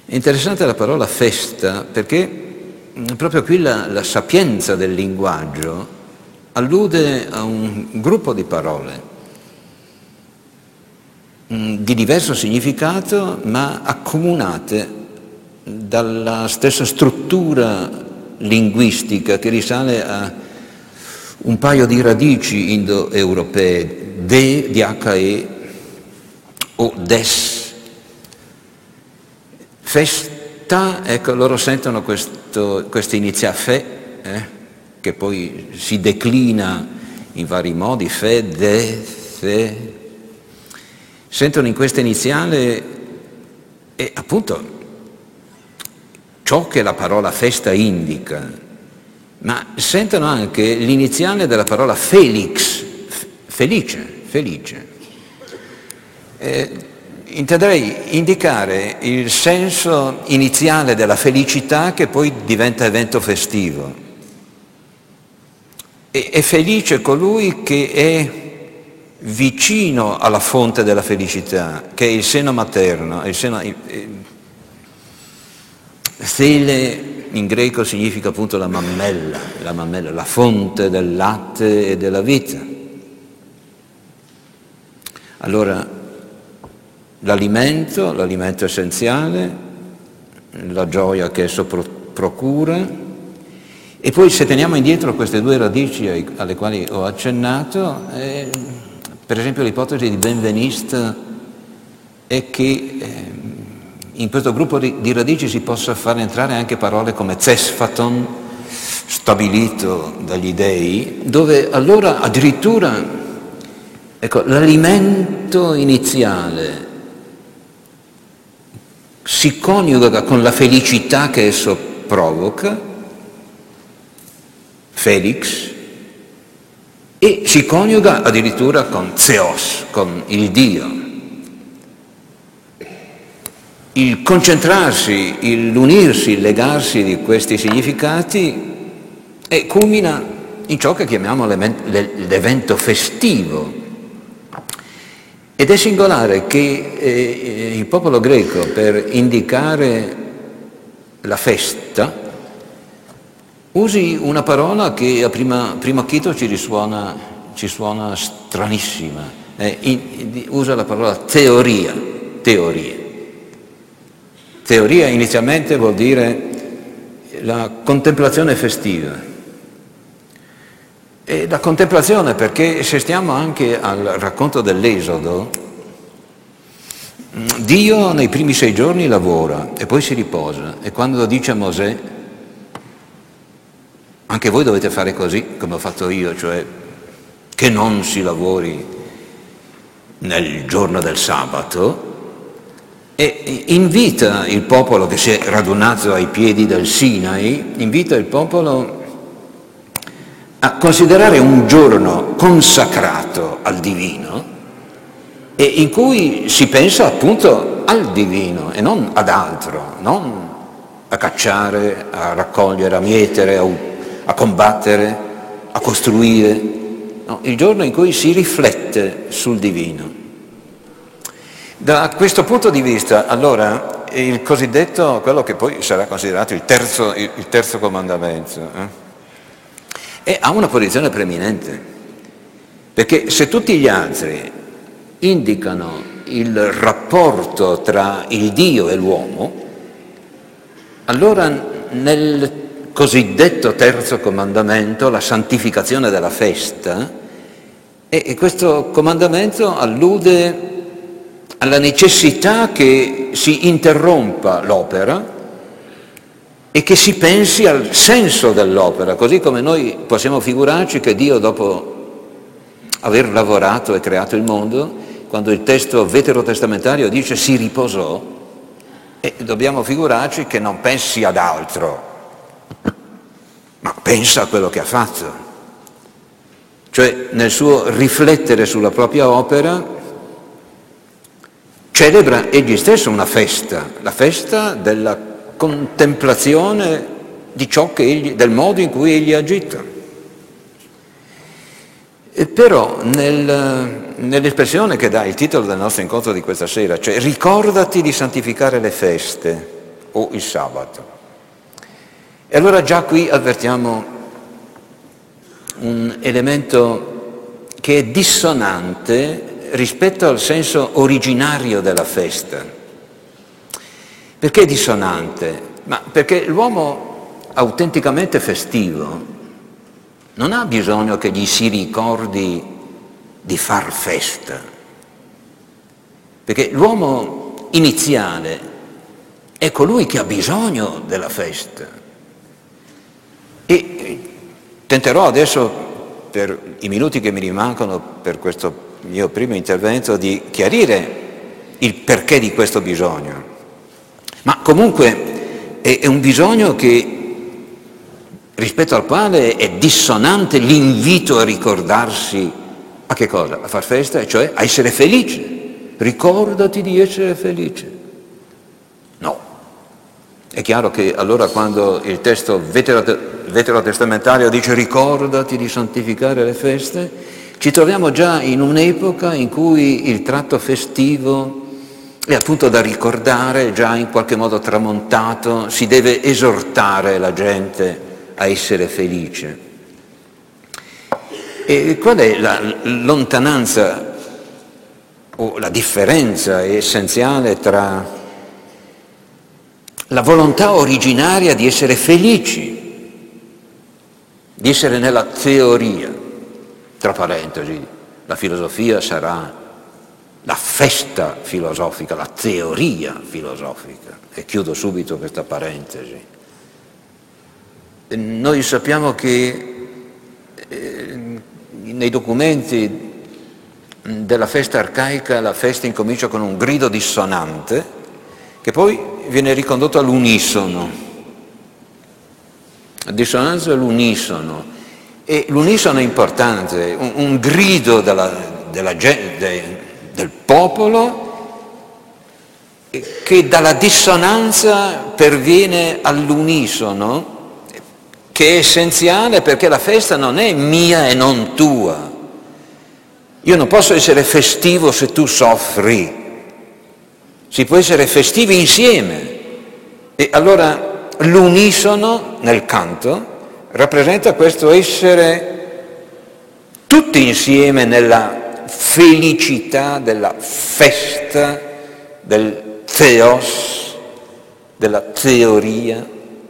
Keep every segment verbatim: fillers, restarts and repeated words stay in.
È interessante la parola festa perché proprio qui la, la sapienza del linguaggio allude a un gruppo di parole di diverso significato ma accomunate dalla stessa struttura linguistica che risale a un paio di radici indoeuropee, de, dhe o des. Festa, ecco, loro sentono questo, questa iniziale fe, eh, che poi si declina in vari modi, fe, de, fe. Sentono in questa iniziale e appunto ciò che la parola festa indica, ma sentono anche l'iniziale della parola felix, felice, felice. Eh, intenderei indicare il senso iniziale della felicità che poi diventa evento festivo. E, è felice colui che è vicino alla fonte della felicità, che è il seno materno, il seno, Thele in greco significa appunto la mammella, la mammella, la fonte del latte e della vita. Allora, l'alimento, l'alimento essenziale, la gioia che esso procura, e poi se teniamo indietro queste due radici alle quali ho accennato, eh, per esempio l'ipotesi di Benveniste è che eh, in questo gruppo di, di radici si possa far entrare anche parole come Cesphaton, stabilito dagli dei, dove allora addirittura ecco, l'alimento iniziale si coniuga con la felicità che esso provoca, Felix, e si coniuga addirittura con Theos, con il Dio. Il concentrarsi, il l'unirsi, il legarsi di questi significati e culmina in ciò che chiamiamo l'evento festivo. Ed è singolare che eh, il popolo greco, per indicare la festa, usi una parola che a prima, primo acchito ci risuona, ci suona stranissima. Eh, in, usa la parola teoria, teorie. Teoria inizialmente vuol dire la contemplazione festiva. E la contemplazione, perché se stiamo anche al racconto dell'Esodo, Dio nei primi sei giorni lavora e poi si riposa, e quando dice a Mosè anche voi dovete fare così come ho fatto io, cioè che non si lavori nel giorno del sabato, e invita il popolo che si è radunato ai piedi del Sinai, invita il popolo a considerare un giorno consacrato al divino e in cui si pensa appunto al divino e non ad altro, non a cacciare, a raccogliere, a mietere, a, a combattere, a costruire, no, il giorno in cui si riflette sul divino. Da questo punto di vista, allora, il cosiddetto, quello che poi sarà considerato il terzo, il, il terzo comandamento, eh, e ha una posizione preeminente, perché se tutti gli altri indicano il rapporto tra il Dio e l'uomo, allora nel cosiddetto terzo comandamento, la santificazione della festa, e questo comandamento allude alla necessità che si interrompa l'opera e che si pensi al senso dell'opera, così come noi possiamo figurarci che Dio, dopo aver lavorato e creato il mondo, quando il testo veterotestamentario dice si riposò, e dobbiamo figurarci che non pensi ad altro, ma pensa a quello che ha fatto. Cioè nel suo riflettere sulla propria opera celebra egli stesso una festa, la festa della contemplazione di ciò che egli, del modo in cui egli ha agito. E però nel, nell'espressione che dà il titolo del nostro incontro di questa sera, cioè ricordati di santificare le feste, o il sabato. E allora già qui avvertiamo un elemento che è dissonante rispetto al senso originario della festa. Perché è dissonante? Ma perché l'uomo autenticamente festivo non ha bisogno che gli si ricordi di far festa, perché l'uomo iniziale è colui che ha bisogno della festa. E tenterò adesso, per i minuti che mi rimangono per questo mio primo intervento, di chiarire il perché di questo bisogno. Ma comunque è, è un bisogno che, rispetto al quale è dissonante l'invito a ricordarsi a che cosa? A far festa, cioè a essere felice. Ricordati di essere felice. No. È chiaro che allora quando il testo veterotestamentario dice ricordati di santificare le feste, ci troviamo già in un'epoca in cui il tratto festivo è appunto da ricordare, già in qualche modo tramontato, si deve esortare la gente a essere felice. E qual è la lontananza o la differenza essenziale tra la volontà originaria di essere felici, di essere nella teoria, tra parentesi, la filosofia sarà la festa filosofica, la teoria filosofica, e chiudo subito questa parentesi. Noi sappiamo che eh, nei documenti della festa arcaica la festa incomincia con un grido dissonante che poi viene ricondotto all'unisono. La dissonanza è l'unisono, e l'unisono è importante, un, un grido della, della, de, del popolo che dalla dissonanza perviene all'unisono, che è essenziale perché la festa non è mia e non tua. Io non posso essere festivo se tu soffri. Si può essere festivi insieme, e allora l'unisono nel canto rappresenta questo essere tutti insieme nella felicità della festa, del theos, della teoria.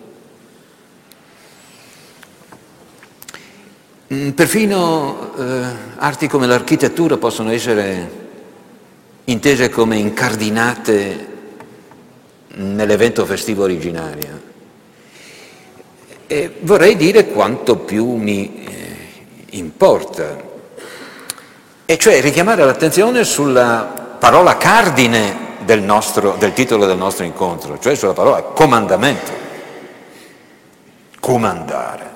Perfino eh, arti come l'architettura possono essere intese come incardinate nell'evento festivo originario. E vorrei dire quanto più mi eh, importa, e cioè richiamare l'attenzione sulla parola cardine del, nostro, del titolo del nostro incontro, cioè sulla parola comandamento. Comandare.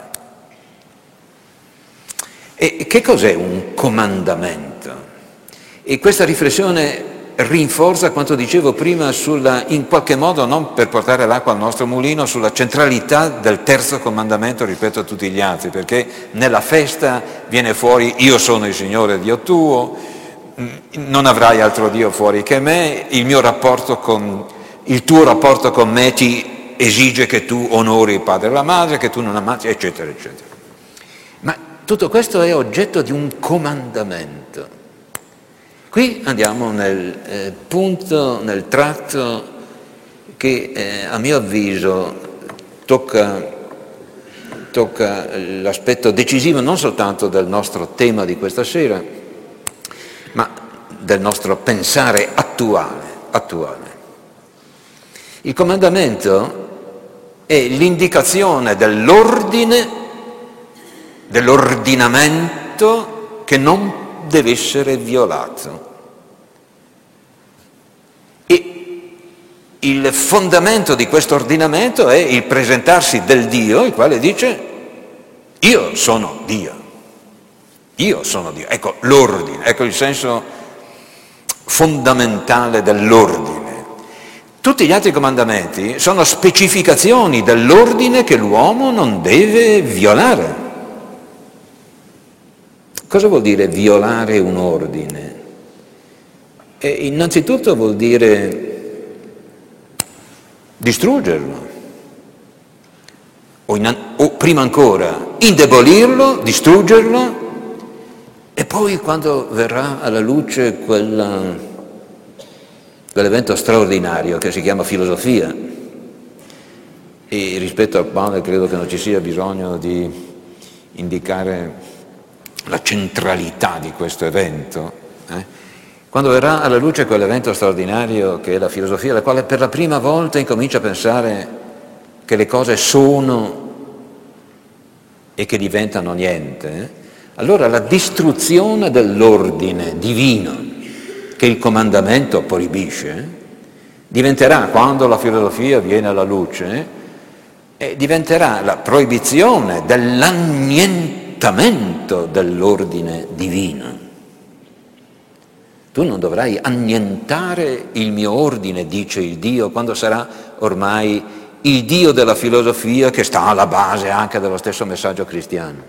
E che cos'è un comandamento? E questa riflessione rinforza quanto dicevo prima sulla, in qualche modo, non per portare l'acqua al nostro mulino, sulla centralità del terzo comandamento rispetto a tutti gli altri, perché nella festa viene fuori io sono il Signore Dio tuo, non avrai altro Dio fuori che me, il mio rapporto con, il tuo rapporto con me ti esige che tu onori il padre e la madre, che tu non ammazzi, eccetera, eccetera. Ma tutto questo è oggetto di un comandamento. Qui andiamo nel eh, punto, nel tratto che eh, a mio avviso tocca, tocca l'aspetto decisivo non soltanto del nostro tema di questa sera, ma del nostro pensare attuale. attuale. Il comandamento è l'indicazione dell'ordine, dell'ordinamento che non deve essere violato. E il fondamento di questo ordinamento è il presentarsi del Dio, il quale dice io sono Dio, io sono Dio. Ecco l'ordine, ecco il senso fondamentale dell'ordine. Tutti gli altri comandamenti sono specificazioni dell'ordine che l'uomo non deve violare. Cosa vuol dire violare un ordine? E innanzitutto vuol dire distruggerlo, o, in, o prima ancora indebolirlo, distruggerlo, e poi quando verrà alla luce quella, quell'evento straordinario che si chiama filosofia, e rispetto al quale credo che non ci sia bisogno di indicare la centralità di questo evento, eh? Quando verrà alla luce quell'evento straordinario che è la filosofia, la quale per la prima volta incomincia a pensare che le cose sono e che diventano niente, eh? Allora la distruzione dell'ordine divino che il comandamento proibisce diventerà, quando la filosofia viene alla luce, eh, diventerà la proibizione dell'annientamento dell'ordine divino. Tu non dovrai annientare il mio ordine, dice il Dio, quando sarà ormai il Dio della filosofia che sta alla base anche dello stesso messaggio cristiano.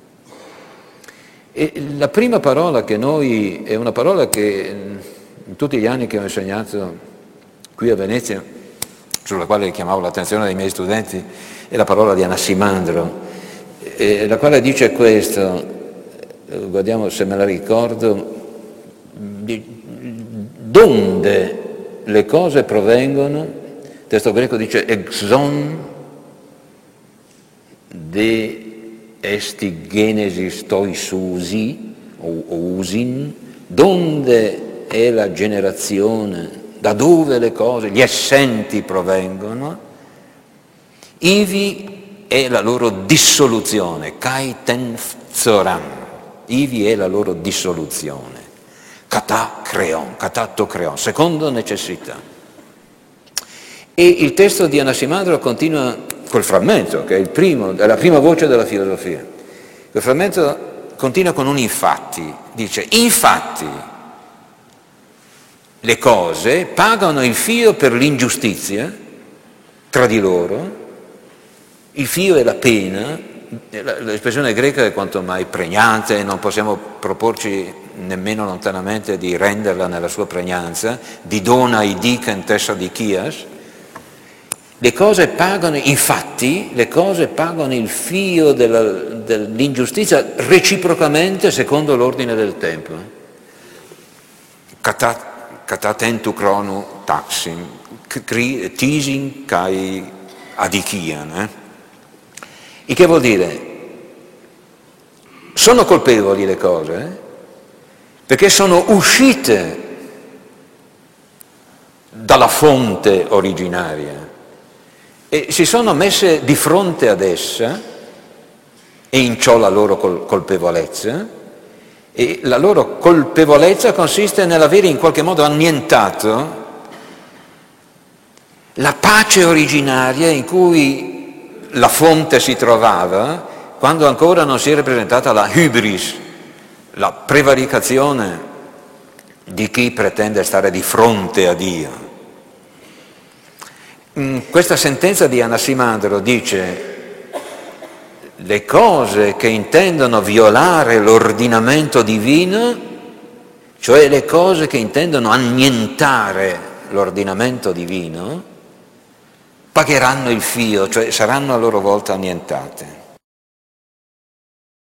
E la prima parola che noi, è una parola che in tutti gli anni che ho insegnato qui a Venezia, sulla quale chiamavo l'attenzione dei miei studenti, è la parola di Anassimandro, eh, la quale dice questo, guardiamo se me la ricordo, donde le cose provengono, il testo greco dice exon de esti genesis toi susi o usin, donde è la generazione, da dove le cose, gli essenti provengono, ivi è la loro dissoluzione, kai ten phthoram, ivi è la loro dissoluzione. Kata creon, katato creon, secondo necessità. E il testo di Anassimandro continua col frammento, che è il primo, è la prima voce della filosofia. Quel frammento continua con un infatti, dice, infatti le cose pagano il fio per l'ingiustizia tra di loro, il fio è la pena, l'espressione greca è quanto mai pregnante, non possiamo proporci nemmeno lontanamente di renderla nella sua pregnanza, di dona idica in tessa di chias. Le cose pagano, infatti, le cose pagano il fio della, dell'ingiustizia reciprocamente secondo l'ordine del tempo. Katatentu chrono taxim, tisin kai adichian. Eh? Il che vuol dire, sono colpevoli le cose, eh? Perché sono uscite dalla fonte originaria e si sono messe di fronte ad essa, e in ciò la loro col- colpevolezza, e la loro colpevolezza consiste nell'avere in qualche modo annientato la pace originaria in cui la fonte si trovava quando ancora non si è rappresentata la hybris, la prevaricazione di chi pretende stare di fronte a Dio. Questa sentenza di Anassimandro dice: le cose che intendono violare l'ordinamento divino, cioè le cose che intendono annientare l'ordinamento divino, pagheranno il fio, cioè saranno a loro volta annientate.